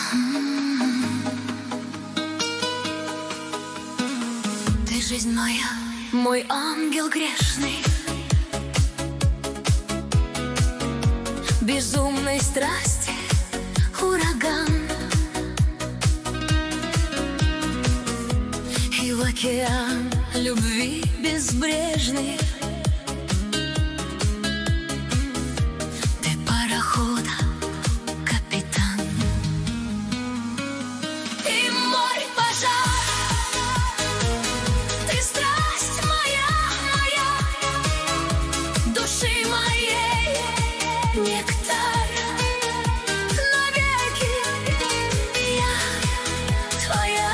Ты жизнь моя, мой ангел грешный, безумной страсти ураган, и в океан любви безбрежный ты парохода капитан. И мой пожар, ты страсть моя, моя, души моей нектар. Навеки я твоя,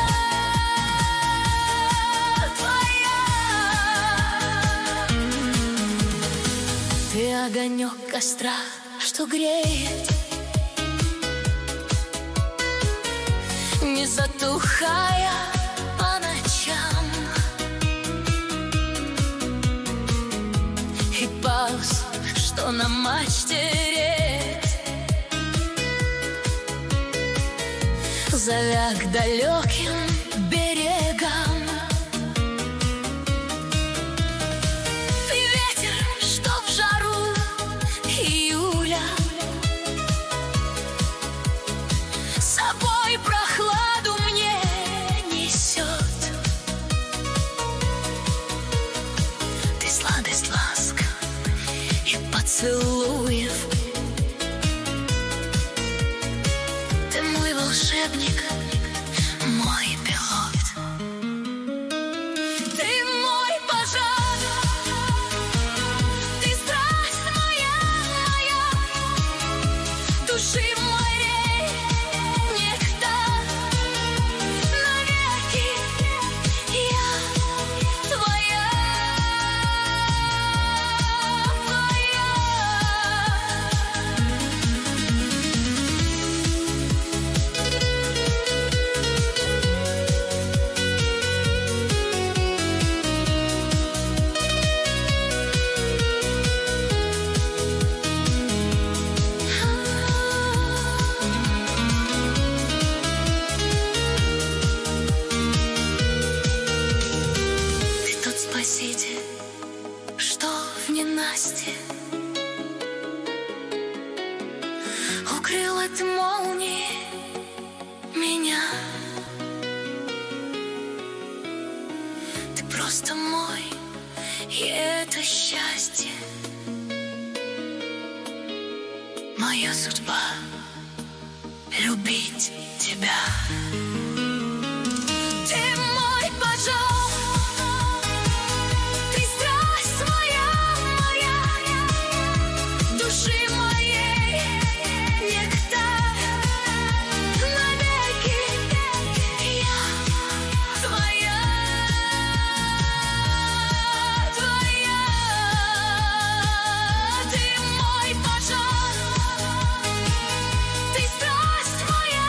твоя. Ты огонек костра, что греет, не затухая по ночам, и парус, что на мачте реет, зовя к далеким берегам. Ты ветер, что в жару июля с собой прохладу мне несет. Ты сладость ласк и поцелуев, ты мой волшебник, мой пилот. Ты мой пожар, ты страсть моя, моя, души моей нектар. Навеки я твоя, твоя. Ты тот спаситель, что в ненастье укрыл от молнии меня. Ты просто мой, и это счастье. Моя судьба — любить тебя. Ты мой пожар, ты страсть моя, моя, души моей нектар. Навеки я твоя, твоя. Ты мой пожар, ты страсть моя,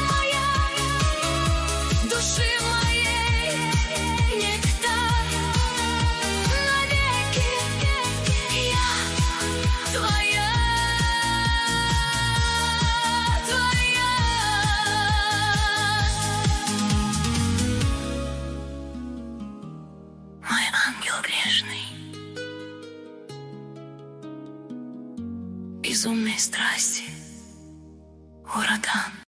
моя, души моей нектар. Навеки я твоя, твоя. Мой ангел грешный, безумной страсти ураган.